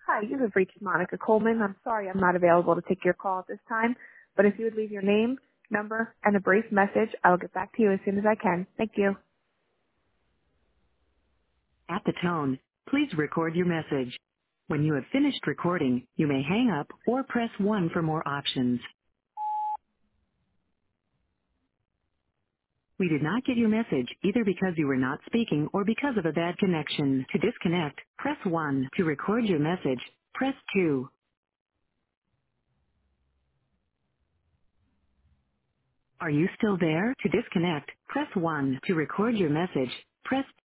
Hi, you have reached Monica Coleman. I'm sorry I'm not available to take your call at this time, but if you would leave your name, number, and a brief message, I'll get back to you as soon as I can. Thank you. At the tone, please record your message. When you have finished recording, you may hang up or press 1 for more options. We did not get your message either because you were not speaking or because of a bad connection. To disconnect, press 1. To record your message, press 2. Are you still there? To disconnect, press 1. To record your message, press